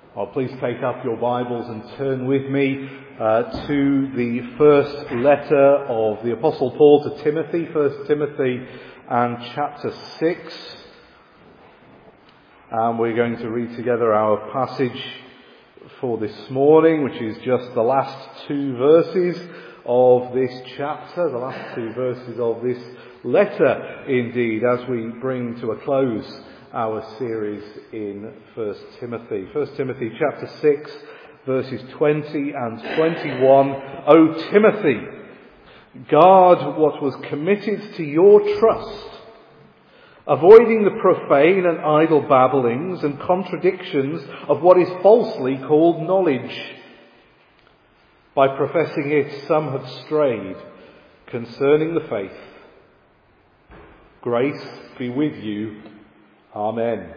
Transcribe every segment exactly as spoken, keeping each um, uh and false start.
Well, please take up your Bibles and turn with me uh, to the first letter of the Apostle Paul to Timothy, First Timothy and chapter six. And we're going to read together our passage for this morning, which is just the last two verses of this chapter, the last two verses of this letter, indeed, as we bring to a close our series in First Timothy. First Timothy chapter six, verses twenty and twenty-one. O Timothy, guard what was committed to your trust, avoiding the profane and idle babblings and contradictions of what is falsely called knowledge. By professing it, some have strayed concerning the faith. Grace be with you. Amen.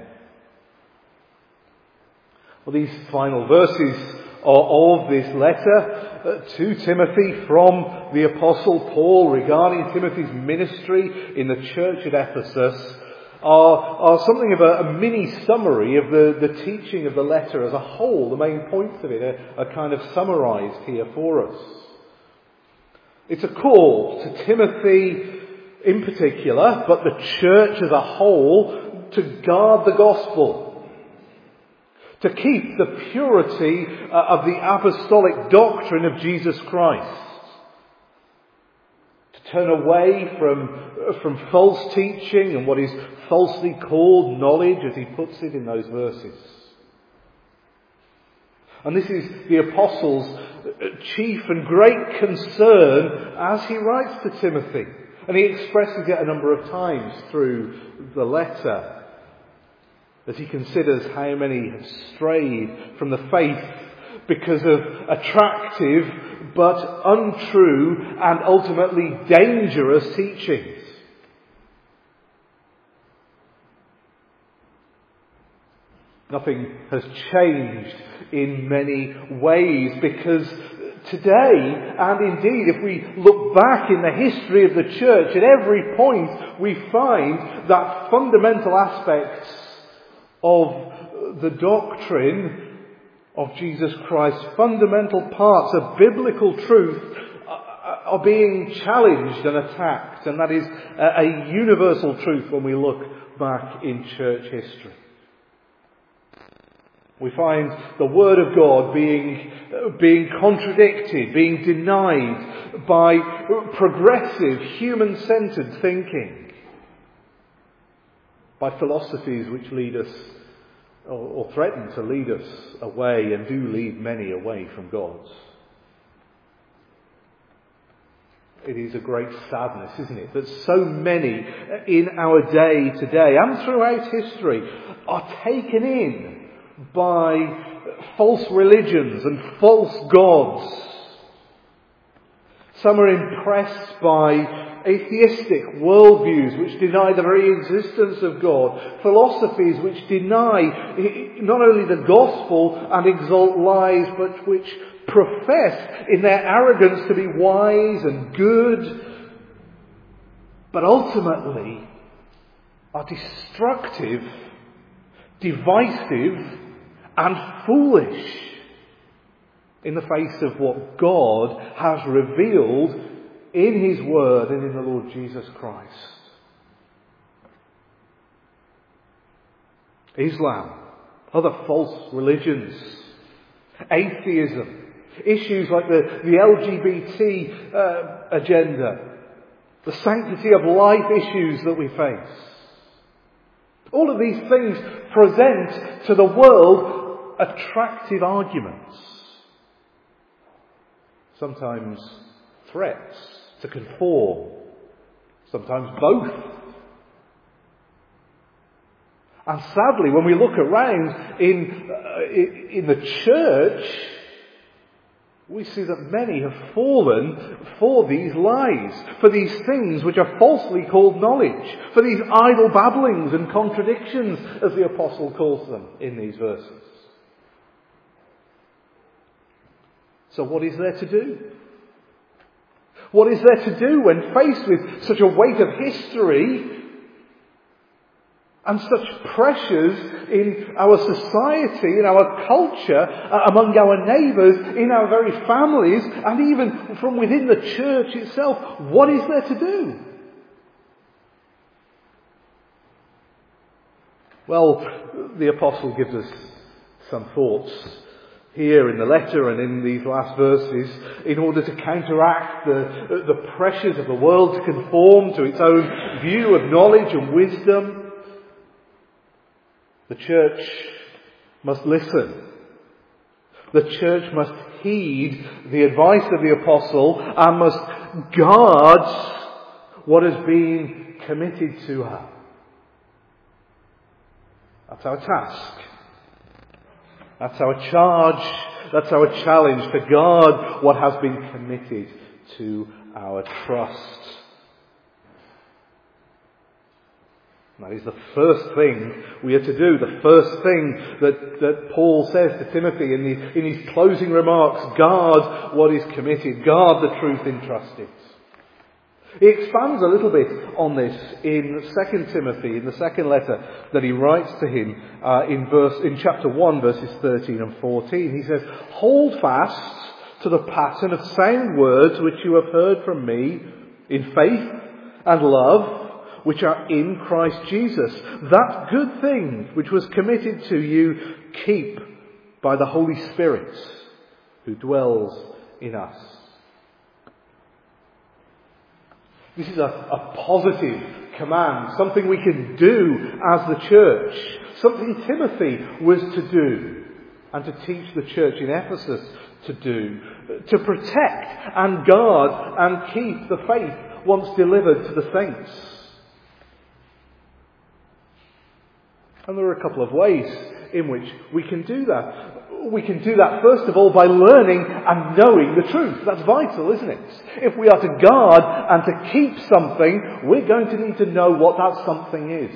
Well, these final verses are of this letter to Timothy from the Apostle Paul regarding Timothy's ministry in the church at Ephesus are, are something of a, a mini summary of the, the teaching of the letter as a whole. The main points of it are, are kind of summarised here for us. It's a call to Timothy in particular, but the church as a whole, to guard the gospel, to keep the purity uh, of the apostolic doctrine of Jesus Christ, to turn away from, uh, from false teaching and what is falsely called knowledge, as he puts it in those verses. And this is the apostle's chief and great concern as he writes to Timothy. And he expresses it a number of times through the letter, as he considers how many have strayed from the faith because of attractive but untrue and ultimately dangerous teachings. Nothing has changed in many ways, because today, and indeed if we look back in the history of the church, at every point we find that fundamental aspects of the doctrine of Jesus Christ, fundamental parts of biblical truth, are being challenged and attacked. And that is a universal truth when we look back in church history. We find the Word of God being, being contradicted, being denied by progressive, human-centered thinking, by philosophies which lead us, or, or threaten to lead us away, and do lead many away from God. It is a great sadness, isn't it, that so many in our day today, and throughout history, are taken in by false religions and false gods. Some are impressed by atheistic worldviews which deny the very existence of God, philosophies which deny not only the gospel and exalt lies, but which profess in their arrogance to be wise and good, but ultimately are destructive, divisive and foolish in the face of what God has revealed in His Word and in the Lord Jesus Christ. Islam, other false religions, atheism, issues like the, the L G B T uh, agenda, the sanctity of life issues that we face. All of these things present to the world attractive arguments, sometimes threats to conform, sometimes both. And sadly, when we look around in, uh, in the church, we see that many have fallen for these lies, for these things which are falsely called knowledge, for these idle babblings and contradictions, as the apostle calls them in these verses. So what is there to do? What is there to do when faced with such a weight of history and such pressures in our society, in our culture, uh, among our neighbours, in our very families, and even from within the church itself. What is there to do? Well, the apostle gives us some thoughts here in the letter and in these last verses in order to counteract the, the pressures of the world to conform to its own view of knowledge and wisdom. The church must listen. The church must heed the advice of the apostle and must guard what has been committed to her. That's our task. That's our charge. That's our challenge, to guard what has been committed to our trust. That is the first thing we are to do. The first thing that, that Paul says to Timothy in, the, in his closing remarks. Guard what is committed. Guard the truth entrusted. He expands a little bit on this in Second Timothy, in the second letter that he writes to him uh, in verse in chapter one, verses thirteen and fourteen. He says, "Hold fast to the pattern of sound words which you have heard from me in faith and love, which are in Christ Jesus. That good thing which was committed to you, keep by the Holy Spirit who dwells in us." This is a, a positive command, something we can do as the church, something Timothy was to do and to teach the church in Ephesus to do, to protect and guard and keep the faith once delivered to the saints. And there are a couple of ways in which we can do that. We can do that, first of all, by learning and knowing the truth. That's vital, isn't it? If we are to guard and to keep something, we're going to need to know what that something is.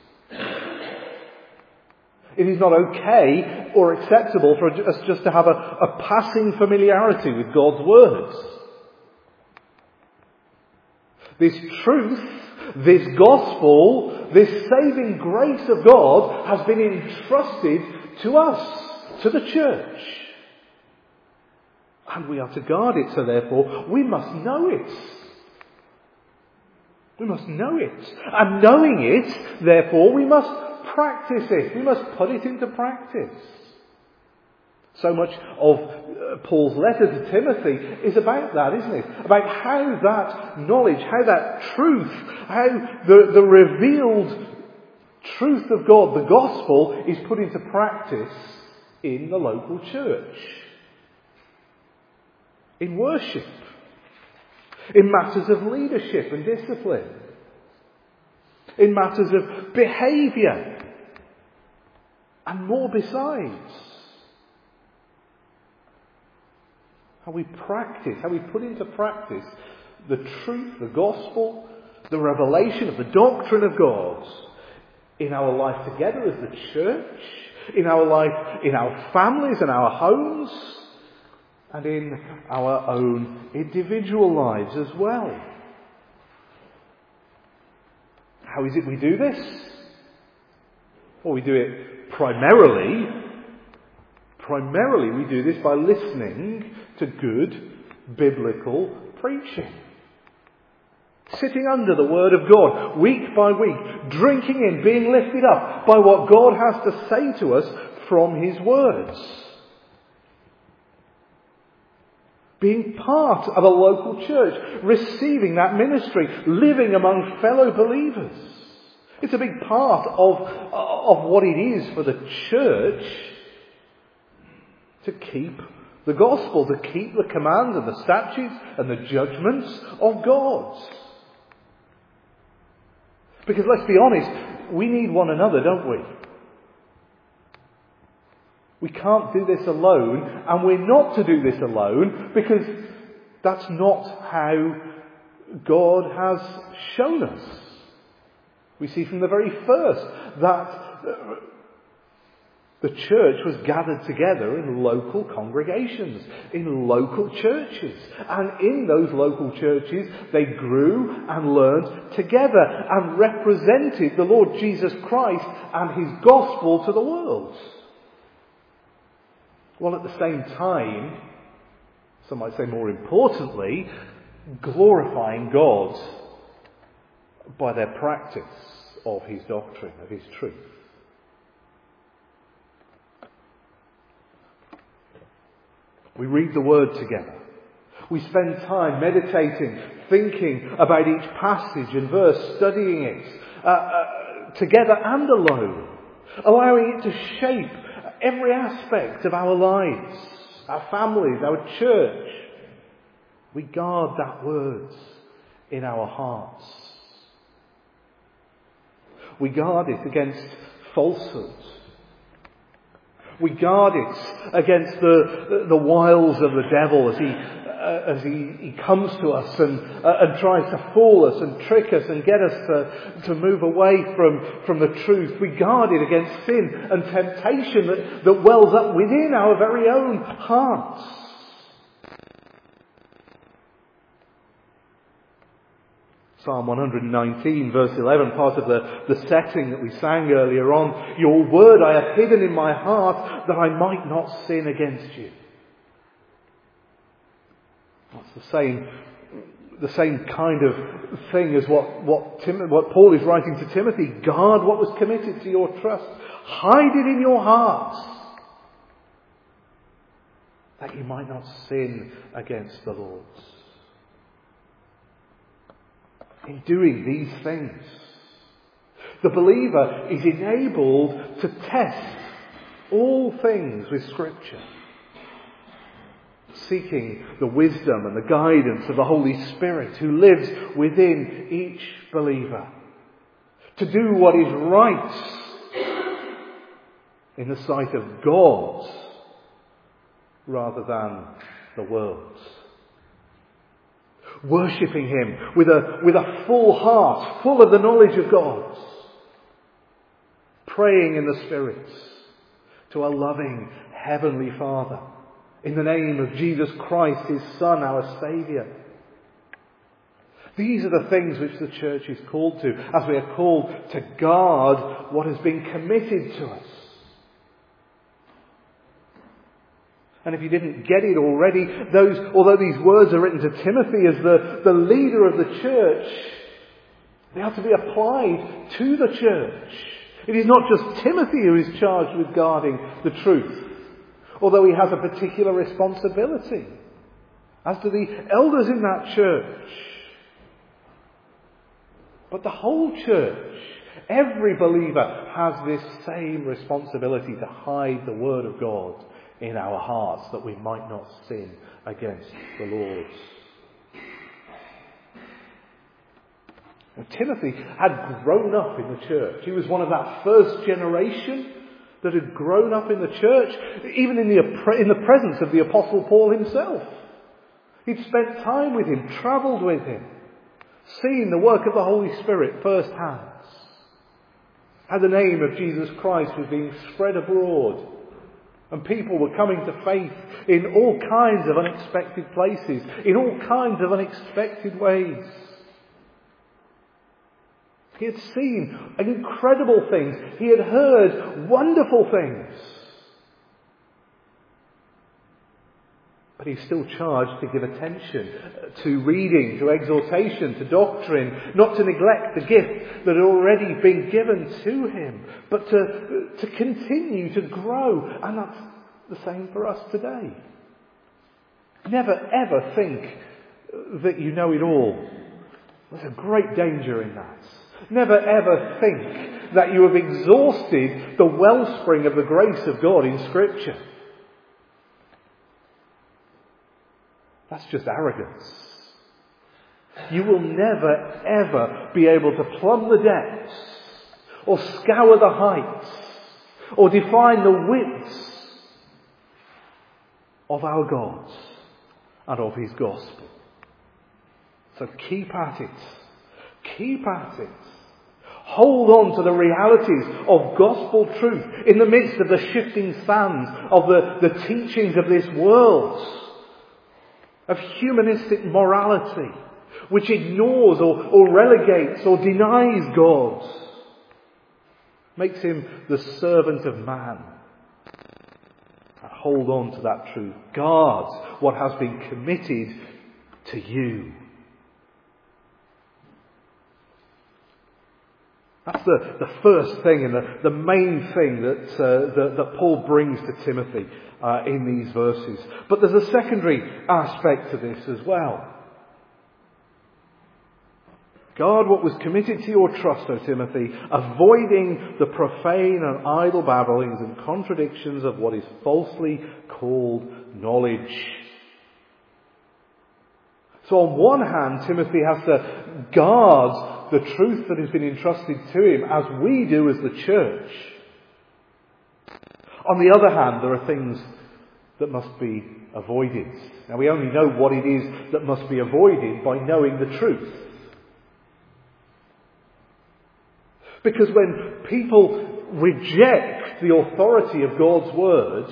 It is not okay or acceptable for us just to have a, a passing familiarity with God's words. This truth, this gospel, this saving grace of God has been entrusted to us, to the church. And we are to guard it, so therefore we must know it. We must know it. And knowing it, therefore, we must practice it. We must put it into practice. So much of uh, Paul's letter to Timothy is about that, isn't it? About how that knowledge, how that truth, how the, the revealed truth of God, the gospel, is put into practice in the local church. In worship. In matters of leadership and discipline. In matters of behaviour. And more besides. How we practice, how we put into practice the truth, the gospel, the revelation of the doctrine of God in our life together as the church, in our life, in our families and our homes, and in our own individual lives as well. How is it we do this? Well, we do it primarily, primarily we do this by listening to good biblical preaching. Sitting under the Word of God, week by week, drinking in, being lifted up by what God has to say to us from His words. Being part of a local church, receiving that ministry, living among fellow believers. It's a big part of, of what it is for the church to keep the gospel, to keep the commands and the statutes and the judgments of God. Because let's be honest, we need one another, don't we? We can't do this alone, and we're not to do this alone, because that's not how God has shown us. We see from the very first that The church was gathered together in local congregations, in local churches. And in those local churches, they grew and learned together and represented the Lord Jesus Christ and his gospel to the world. While at the same time, some might say more importantly, glorifying God by their practice of his doctrine, of his truth. We read the Word together. We spend time meditating, thinking about each passage and verse, studying it uh, uh, together and alone, allowing it to shape every aspect of our lives, our families, our church. We guard that Word in our hearts. We guard it against falsehood. We guard it against the the wiles of the devil as he uh, as he, he comes to us and uh, and tries to fool us and trick us and get us to to move away from from the truth. We guard it against sin and temptation that, that wells up within our very own hearts. Psalm one nineteen, verse eleven, part of the, the setting that we sang earlier on. Your word I have hidden in my heart that I might not sin against you. That's the same, the same kind of thing as what, what, Tim, what Paul is writing to Timothy. Guard what was committed to your trust. Hide it in your heart that you might not sin against the Lord. In doing these things, the believer is enabled to test all things with Scripture, seeking the wisdom and the guidance of the Holy Spirit who lives within each believer, to do what is right in the sight of God rather than the world. Worshipping him with a, with a full heart, full of the knowledge of God. Praying in the Spirit to a loving Heavenly Father in the name of Jesus Christ, his Son, our Saviour. These are the things which the church is called to, as we are called to guard what has been committed to us. And if you didn't get it already, those, although these words are written to Timothy as the, the leader of the church, they are to be applied to the church. It is not just Timothy who is charged with guarding the truth, although he has a particular responsibility, as do the elders in that church. But the whole church, every believer, has this same responsibility to hide the Word of God in our hearts, that we might not sin against the Lord. And Timothy had grown up in the church. He was one of that first generation that had grown up in the church, even in the, in the presence of the Apostle Paul himself. He'd spent time with him, travelled with him, seen the work of the Holy Spirit firsthand. How the name of Jesus Christ was being spread abroad. And people were coming to faith in all kinds of unexpected places, in all kinds of unexpected ways. He had seen incredible things. He had heard wonderful things. But he's still charged to give attention to reading, to exhortation, to doctrine, not to neglect the gift that had already been given to him, but to, to continue to grow. And that's the same for us today. Never ever think that you know it all. There's a great danger in that. Never ever think that you have exhausted the wellspring of the grace of God in Scripture. That's just arrogance. You will never ever be able to plumb the depths, or scour the heights, or define the widths of our God and of his gospel. So keep at it. Keep at it. Hold on to the realities of gospel truth in the midst of the shifting sands of the, the teachings of this world, of humanistic morality, which ignores or, or relegates or denies God, makes him the servant of man. And hold on to that truth. Guard what has been committed to you. That's the, the first thing and the, the main thing that, uh, that, that Paul brings to Timothy uh, in these verses. But there's a secondary aspect to this as well. Guard what was committed to your trust, O Timothy, avoiding the profane and idle babblings and contradictions of what is falsely called knowledge. So on one hand, Timothy has to guard the truth that has been entrusted to him, as we do as the church. On the other hand, there are things that must be avoided. Now, we only know what it is that must be avoided by knowing the truth. Because when people reject the authority of God's words,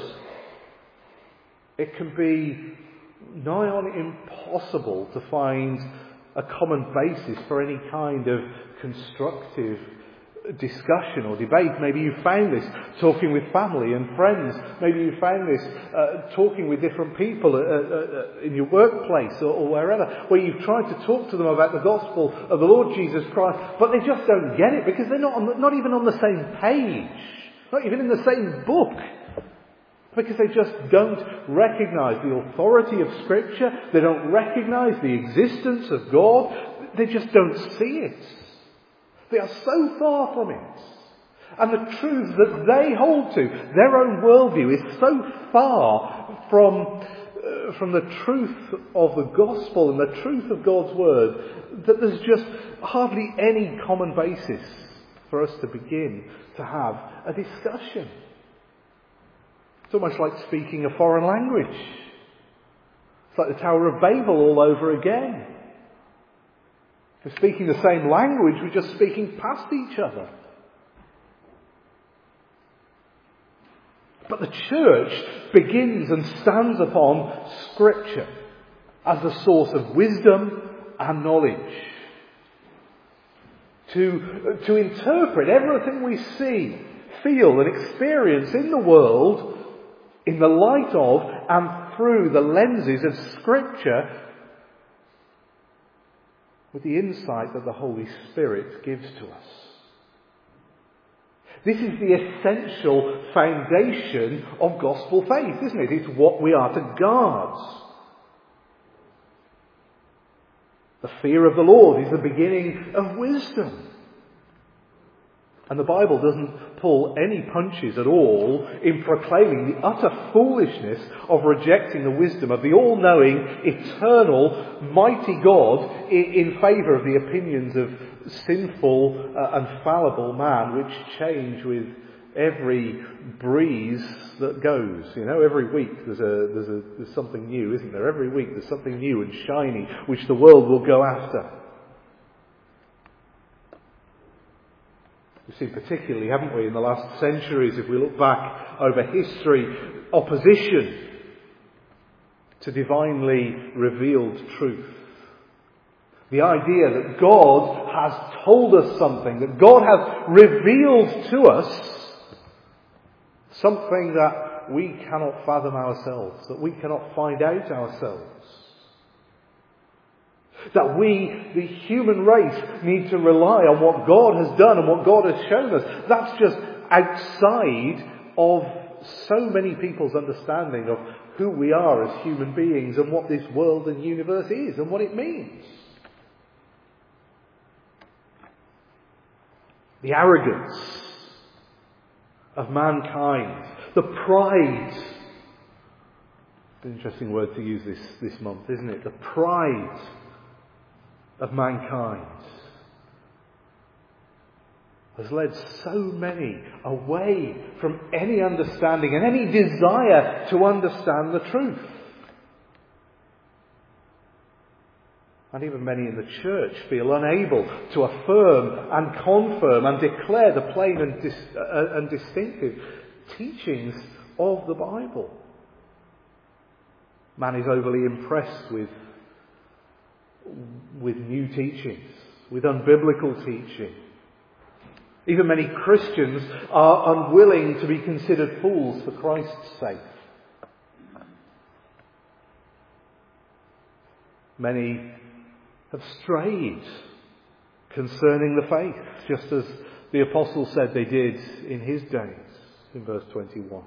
it can be nigh on impossible to find a common basis for any kind of constructive discussion or debate. Maybe you found this talking with family and friends. Maybe you found this uh, talking with different people uh, uh, in your workplace or, or wherever, where you've tried to talk to them about the gospel of the Lord Jesus Christ, but they just don't get it because they're not on the, not even on the same page, not even in the same book. Because they just don't recognise the authority of Scripture. They don't recognise the existence of God. They just don't see it. They are so far from it. And the truth that they hold to, their own worldview, is so far from, uh, from the truth of the gospel and the truth of God's word that there's just hardly any common basis for us to begin to have a discussion. It's almost like speaking a foreign language. It's like the Tower of Babel all over again. We're speaking the same language, we're just speaking past each other. But the church begins and stands upon Scripture as the source of wisdom and knowledge. To, to interpret everything we see, feel and experience in the world in the light of and through the lenses of Scripture, with the insight that the Holy Spirit gives to us. This is the essential foundation of gospel faith, isn't it? It's what we are to guard. The fear of the Lord is the beginning of wisdom. And the Bible doesn't pull any punches at all in proclaiming the utter foolishness of rejecting the wisdom of the all-knowing, eternal, mighty God in favour of the opinions of sinful uh, and fallible man, which change with every breeze that goes. You know, every week there's a there's a there's something new, isn't there? Every week there's something new and shiny which the world will go after. We've seen particularly, haven't we, in the last centuries, if we look back over history, opposition to divinely revealed truth. The idea that God has told us something, that God has revealed to us something that we cannot fathom ourselves, that we cannot find out ourselves. That we, the human race, need to rely on what God has done and what God has shown us. That's just outside of so many people's understanding of who we are as human beings and what this world and universe is and what it means. The arrogance of mankind, the pride. It's an interesting word to use this, this month, isn't it? The pride of mankind has led so many away from any understanding and any desire to understand the truth. and even many in the church feel unable to affirm and confirm and declare the plain and, dis- uh, and distinctive teachings of the Bible. Man is overly impressed with, with new teachings, with unbiblical teaching. Even many Christians are unwilling to be considered fools for Christ's sake. Many have strayed concerning the faith, just as the apostle said they did in his days, in verse twenty-one.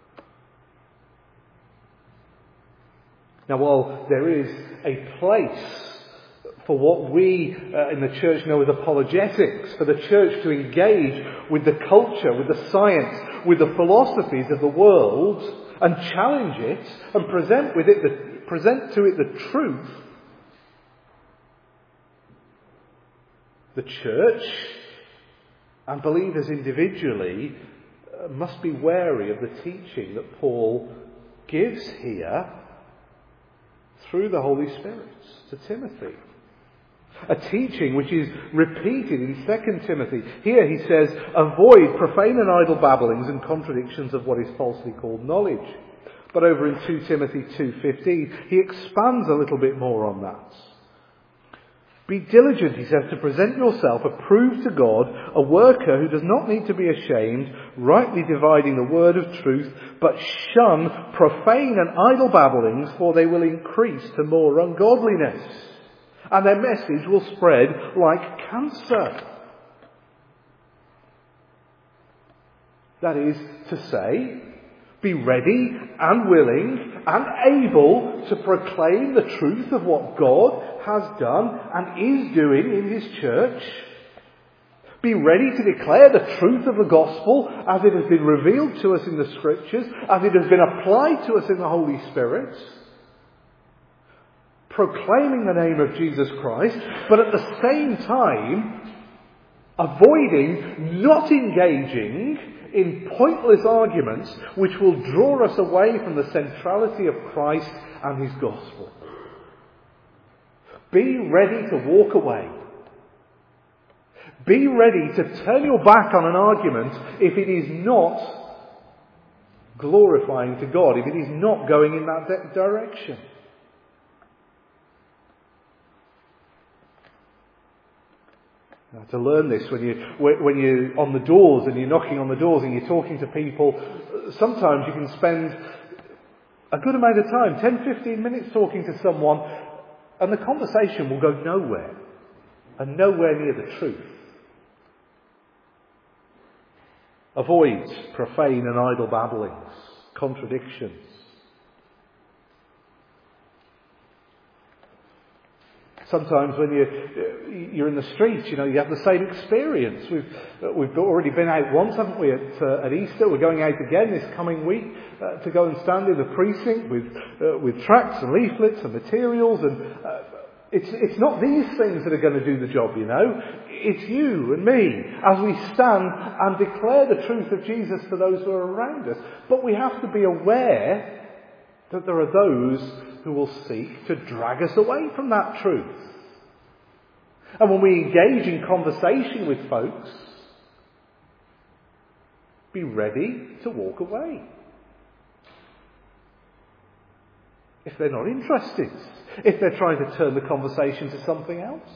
Now, while there is a place for what we uh, in the church know as apologetics, for the church to engage with the culture, with the science, with the philosophies of the world, and challenge it, and present with it the, present to it the truth, the church and believers individually uh, must be wary of the teaching that Paul gives here through the Holy Spirit to Timothy. A teaching which is repeated in Second Timothy. Here he says, avoid profane and idle babblings and contradictions of what is falsely called knowledge. But over in Second Timothy two fifteen, he expands a little bit more on that. Be diligent, he says, to present yourself approved to God, a worker who does not need to be ashamed, rightly dividing the word of truth, but shun profane and idle babblings, for they will increase to more ungodliness, and their message will spread like cancer. That is to say, be ready and willing and able to proclaim the truth of what God has done and is doing in his church. Be ready to declare the truth of the gospel as it has been revealed to us in the scriptures, as it has been applied to us in the Holy Spirit. Proclaiming the name of Jesus Christ, but at the same time avoiding not engaging in pointless arguments which will draw us away from the centrality of Christ and his gospel. Be ready to walk away. Be ready to turn your back on an argument if it is not glorifying to God, if it is not going in that de- direction. Now, to learn this, when you when you're on the doors and you're knocking on the doors and you're talking to people, sometimes you can spend a good amount of time, ten, fifteen minutes talking to someone, and the conversation will go nowhere, and nowhere near the truth. Avoid profane and idle babblings, contradictions. Sometimes when you, you're in the streets, you know, you have the same experience. We've, we've already been out once, haven't we, at, uh, at Easter. We're going out again this coming week uh, to go and stand in the precinct with, uh, with tracts and leaflets and materials. And uh, it's, it's not these things that are going to do the job, you know. It's you and me as we stand and declare the truth of Jesus to those who are around us. But we have to be aware that there are those who will seek to drag us away from that truth. And when we engage in conversation with folks, be ready to walk away. If they're not interested, if they're trying to turn the conversation to something else.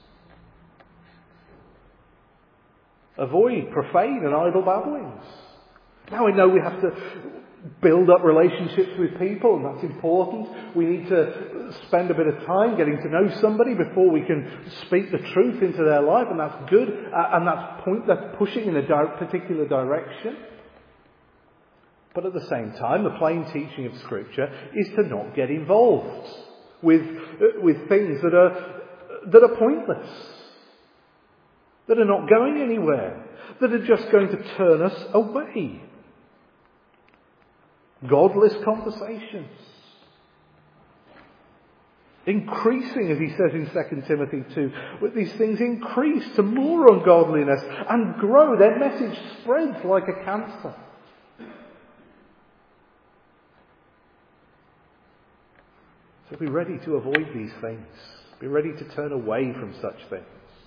Avoid profane and idle babblings. Now we know we have to build up relationships with people, and that's important. We need to spend a bit of time getting to know somebody before we can speak the truth into their life, and that's good, uh, and that's point that's pushing in a di- particular direction. But at the same time, the plain teaching of Scripture is to not get involved with uh, with things that are that are pointless, that are not going anywhere, that are just going to turn us away. Godless conversations. Increasing, as he says in Second Timothy two, with these things increase to more ungodliness and grow. Their message spreads like a cancer. So be ready to avoid these things. Be ready to turn away from such things,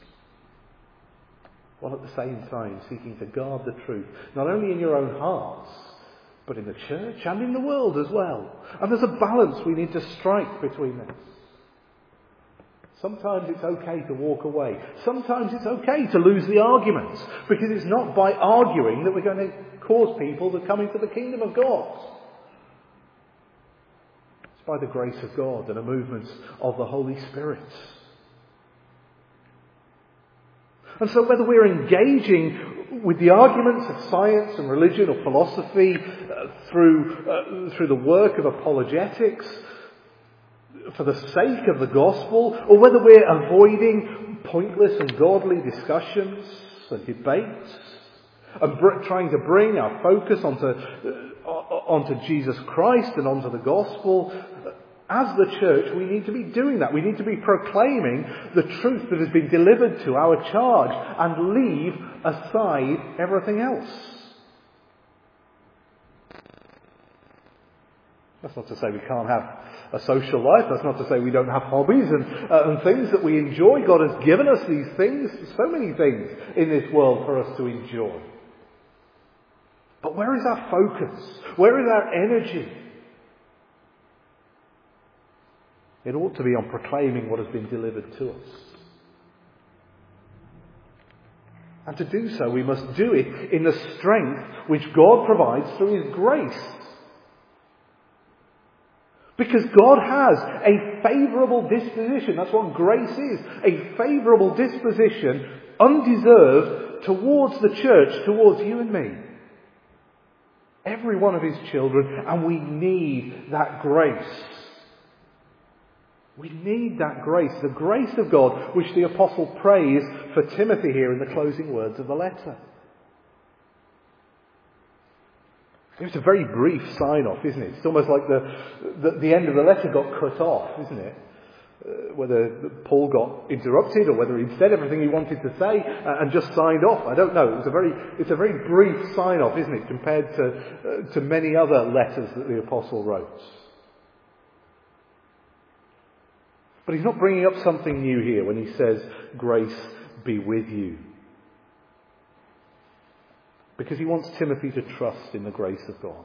while at the same time seeking to guard the truth, not only in your own hearts, but in the church and in the world as well. And there's a balance we need to strike between this. Sometimes it's okay to walk away. Sometimes it's okay to lose the arguments, because it's not by arguing that we're going to cause people to come into the kingdom of God. It's by the grace of God and a movement of the Holy Spirit. And so whether we're engaging with the arguments of science and religion or philosophy uh, through, uh, through the work of apologetics, for the sake of the gospel, or whether we're avoiding pointless and godly discussions and debates, and br- trying to bring our focus onto, uh, onto Jesus Christ and onto the gospel, as the church we need to be doing that. We need to be proclaiming the truth that has been delivered to our charge and leave aside everything else. That's not to say we can't have a social life. That's not to say we don't have hobbies and, uh, and things that we enjoy. God has given us these things, so many things in this world for us to enjoy. But where is our focus? Where is our energy? It ought to be on proclaiming what has been delivered to us. And to do so, we must do it in the strength which God provides through His grace. Because God has a favourable disposition. That's what grace is. A favourable disposition, undeserved, towards the church, towards you and me. Every one of His children. And we need that grace. We need that grace. The grace of God, which the Apostle prays for Timothy here in the closing words of the letter. It's a very brief sign-off, isn't it? It's almost like the, the, the end of the letter got cut off, isn't it? Uh, whether Paul got interrupted or whether he'd said everything he wanted to say uh, and just signed off. I don't know. It was a very, it's a very brief sign-off, isn't it, compared to, uh, to many other letters that the Apostle wrote. But he's not bringing up something new here when he says, grace be with you. Because he wants Timothy to trust in the grace of God.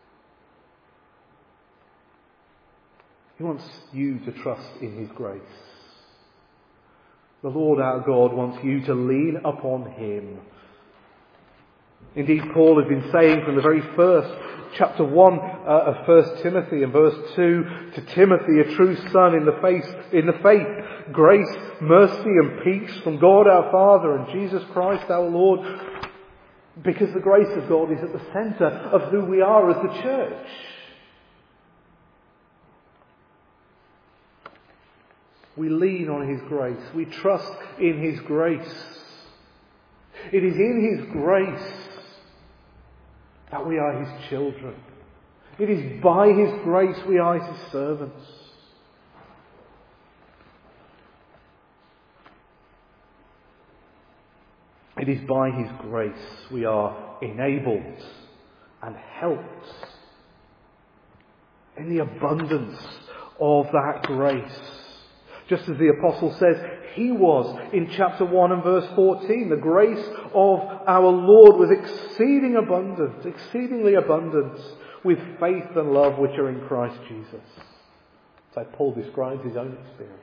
He wants you to trust in His grace. The Lord our God wants you to lean upon Him. Indeed, Paul has been saying from the very first, chapter one uh, of First Timothy and verse two, to Timothy, a true son in the faith, in the faith, grace, mercy and peace from God our Father and Jesus Christ our Lord. Because the grace of God is at the centre of who we are as the church. We lean on His grace. We trust in His grace. It is in His grace that we are His children. It is by His grace we are His servants. It is by His grace we are enabled and helped in the abundance of that grace. Just as the Apostle says, he was in chapter one and verse fourteen. The grace of our Lord was exceeding abundant, exceedingly abundant with faith and love which are in Christ Jesus. That's how Paul describes his own experience.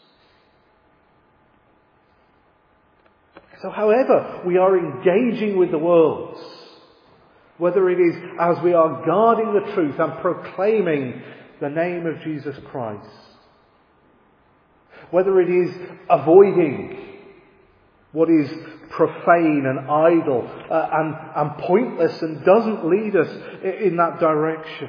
So however we are engaging with the world, whether it is as we are guarding the truth and proclaiming the name of Jesus Christ, whether it is avoiding what is profane and idle uh, and, and pointless and doesn't lead us in that direction,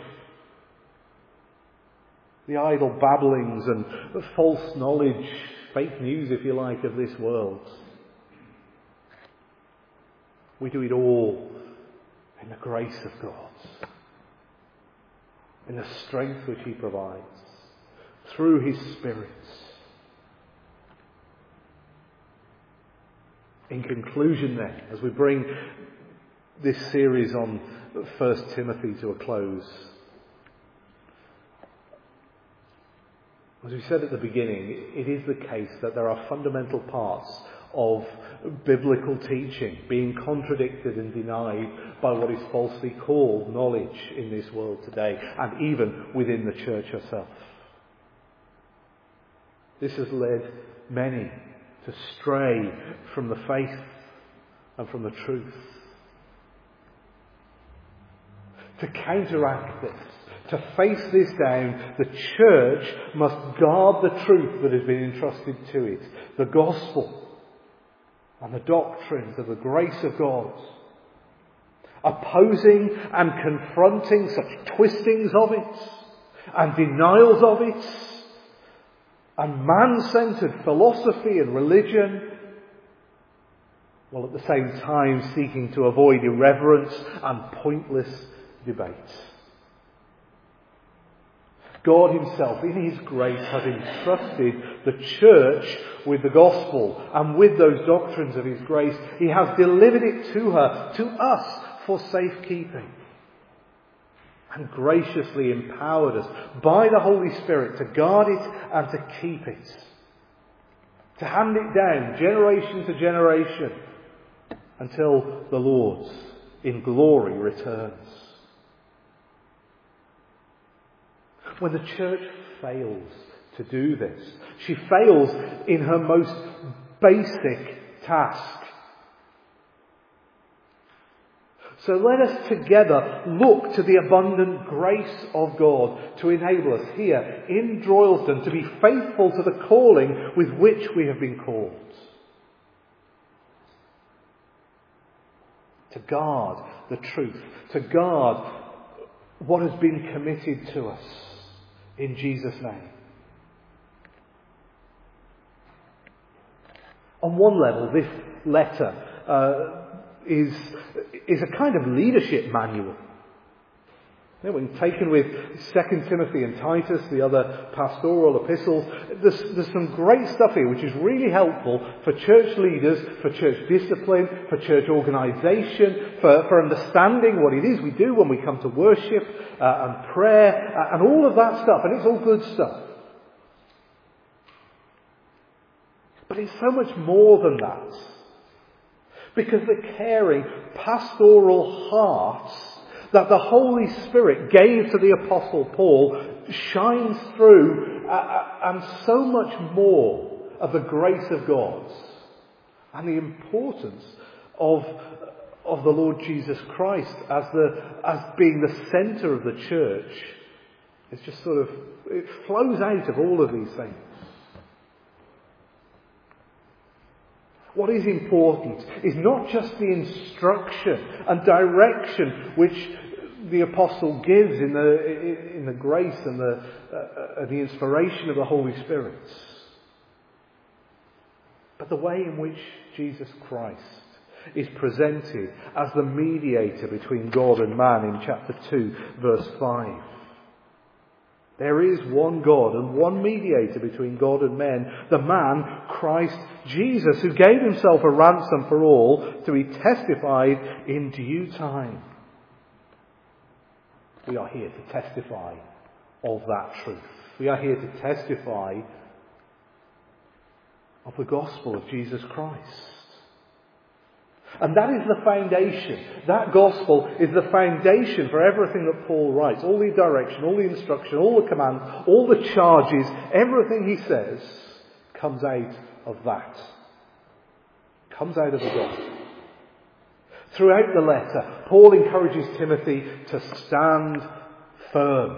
the idle babblings and false knowledge, fake news if you like, of this world, we do it all in the grace of God, in the strength which He provides, through His Spirit. In conclusion then, as we bring this series on First Timothy to a close, As we said at the beginning, it is the case that there are fundamental parts of biblical teaching being contradicted and denied by what is falsely called knowledge in this world today, and even within the church herself. This has led many to stray from the faith and from the truth. To counteract this, to face this down, the church must guard the truth that has been entrusted to it, the gospel and the doctrines of the grace of God, opposing and confronting such twistings of it and denials of it and man-centered philosophy and religion, while at the same time seeking to avoid irreverence and pointless debate. God himself, in his grace, has entrusted the church with the gospel and with those doctrines of his grace. He has delivered it to her, to us, for safekeeping, and graciously empowered us by the Holy Spirit to guard it and to keep it, to hand it down generation to generation until the Lord in glory returns. When the church fails to do this, she fails in her most basic task. So let us together look to the abundant grace of God to enable us here in Droylsden to be faithful to the calling with which we have been called. To guard the truth, to guard what has been committed to us in Jesus' name. On one level, this letter uh, is, is a kind of leadership manual. You know, when taken with Second Timothy and Titus, the other pastoral epistles, there's, there's some great stuff here which is really helpful for church leaders, for church discipline, for church organisation, for, for understanding what it is we do when we come to worship uh, and prayer uh, and all of that stuff. And it's all good stuff. But it's so much more than that. Because the caring, pastoral heart that the Holy Spirit gave to the Apostle Paul shines through uh, and so much more of the grace of God and the importance of, of the Lord Jesus Christ as, the, as being the centre of the church. It's just sort of, it flows out of all of these things. What is important is not just the instruction and direction which the apostle gives in the in the grace and the uh, the inspiration of the Holy Spirit, but the way in which Jesus Christ is presented as the mediator between God and man in chapter two, verse five. There is one God and one mediator between God and men, the man, Christ Jesus, who gave himself a ransom for all to be testified in due time. We are here to testify of that truth. We are here to testify of the gospel of Jesus Christ. And that is the foundation. That gospel is the foundation for everything that Paul writes. All the direction, all the instruction, all the commands, all the charges, everything he says comes out of that. Comes out of the gospel. Throughout the letter, Paul encourages Timothy to stand firm,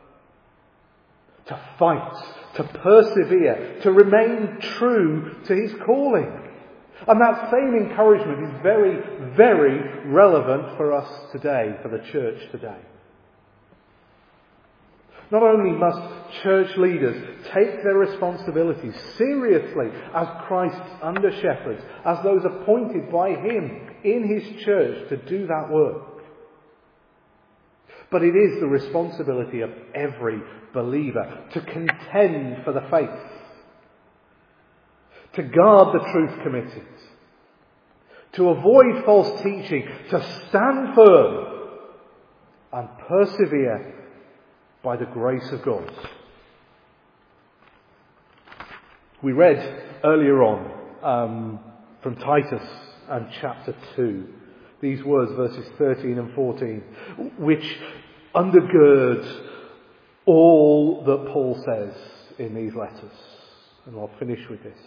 to fight, to persevere, to remain true to his calling. And that same encouragement is very, very relevant for us today, for the church today. Not only must church leaders take their responsibilities seriously as Christ's under-shepherds, as those appointed by him in his church to do that work, but it is the responsibility of every believer to contend for the faith, to guard the truth committed, to avoid false teaching, to stand firm and persevere by the grace of God. We read earlier on um, from Titus and chapter two, these words, verses thirteen and fourteen, which undergird all that Paul says in these letters. And I'll finish with this.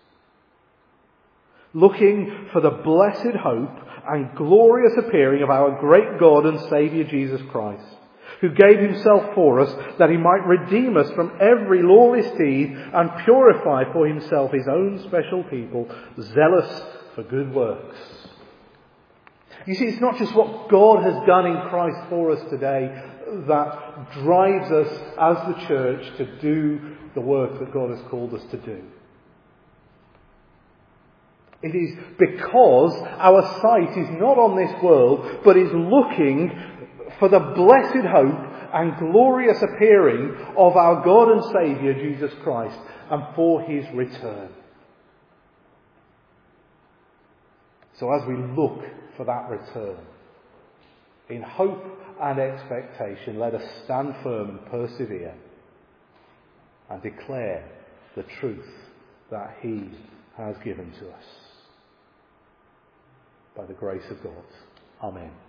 Looking for the blessed hope and glorious appearing of our great God and Saviour Jesus Christ, who gave himself for us that he might redeem us from every lawless deed and purify for himself his own special people, zealous for good works. You see, it's not just what God has done in Christ for us today that drives us as the church to do the work that God has called us to do. It is because our sight is not on this world, but is looking for the blessed hope and glorious appearing of our God and Saviour, Jesus Christ, and for his return. So as we look for that return, in hope and expectation, let us stand firm and persevere and declare the truth that he has given to us. By the grace of God. Amen.